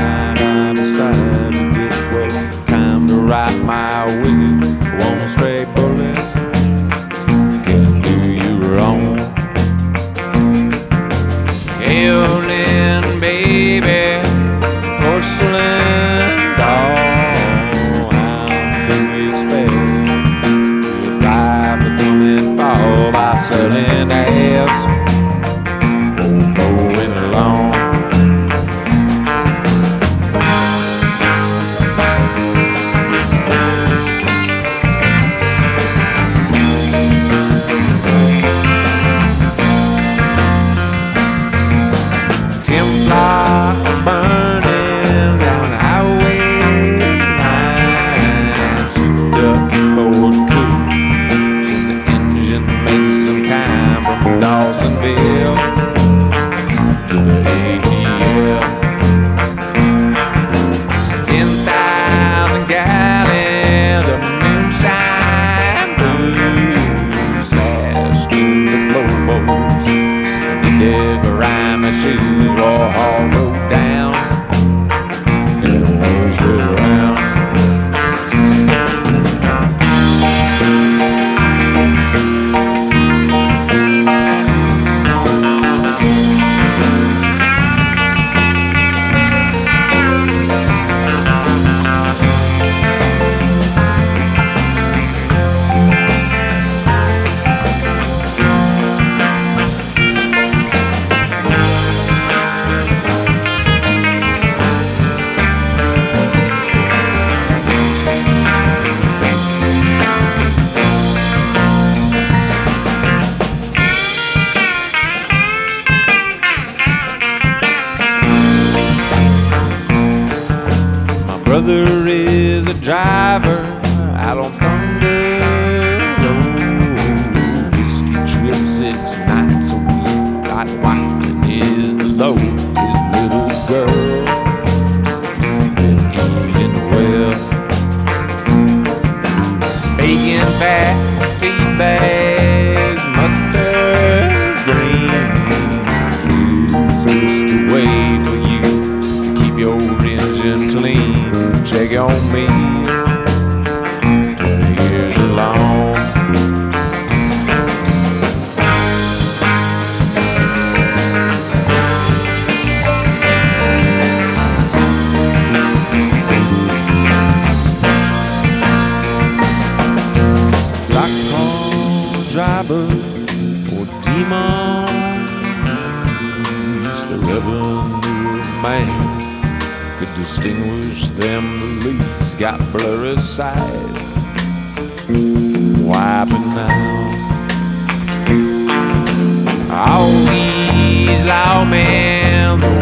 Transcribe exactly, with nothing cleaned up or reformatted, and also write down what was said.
night I decided it was time to right my wicked. One stray bullet can do you wrong. Evelyn, baby, porcelain doll, how do you expect if I become involved by selling ass? Oh, going along. Blocks burning down highway nine, souped up Ford Coupe, so the engine makes some time from Dawsonville to the A T L. Ten thousand gallons of moonshine booze slashed in the floorboards. Dig around my shoes, raw all rolled down, and the words went around. Brother is a driver out on Thunder Road. Whiskey trip six nights a week. Got white is the low. His little girl been eating well. Bacon fat, tea bags, mustard green. Is this the way for you to keep your engine clean? Check on me, twenty years along. Stockholm driver for Demon, he's the revenue man. Could distinguish them the least, got blurry sight, wiping out all these lawmen.